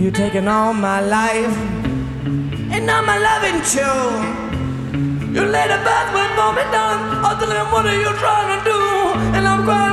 You're taking all my life and all my loving too. You laid a bad one for me down. I'm telling what are you trying to do? And I'm crying.